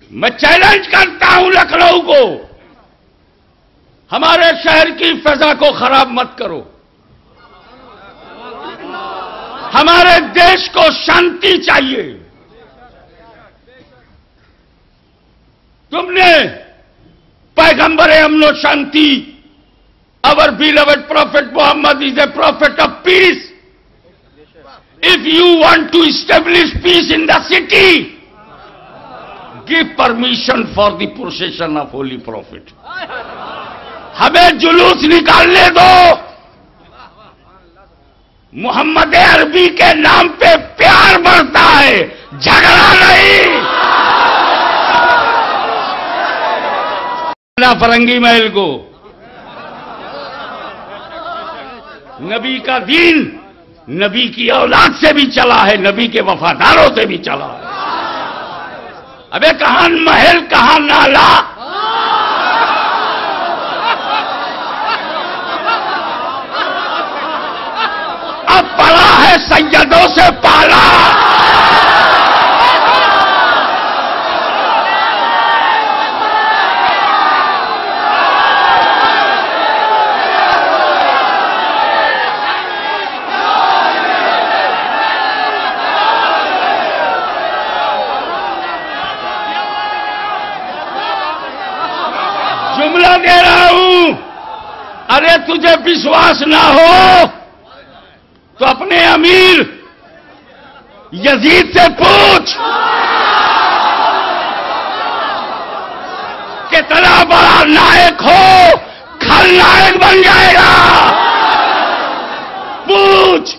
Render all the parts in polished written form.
میں چیلنج کرتا ہوں لکھنؤ کو، ہمارے شہر کی فضا کو خراب مت کرو، ہمارے دیش کو شانتی چاہیے۔ تم نے پیغمبر امن و شانتی، our beloved Prophet Muhammad is a prophet of peace. If you want to establish peace in the city, give permission for the procession of Holy Prophet. ہمیں جلوس نکالنے دو، محمد عربی کے نام پہ پیار بڑھتا ہے، جھگڑا نہیں۔ فرنگی محل کو نبی کا دین نبی کی اولاد سے بھی چلا ہے، نبی کے وفاداروں سے بھی چلا ہے۔ ابے کہاں محل کہاں نالا، اب پڑا ہے سیدوں سے پالا۔ جملہ دے رہا ہوں، ارے تجھے وشواس نہ ہو تو اپنے امیر یزید سے پوچھ کتنا بڑا نائک ہو، کھل نائک بن جائے گا۔ پوچھ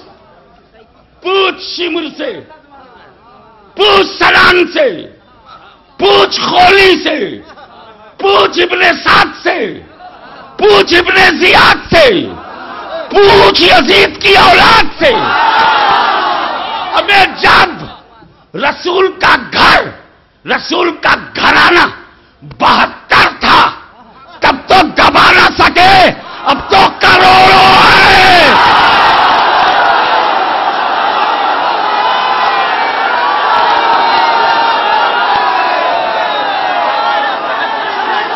شمر سے، پوچھ سلان سے، پوچھ خولی سے، پوچھ ابن سعد سے، پوچھ ابن زیاد سے، پوچھ یزید کی اولاد سے۔ ہمیں جب رسول کا گھر، رسول کا گھرانہ 72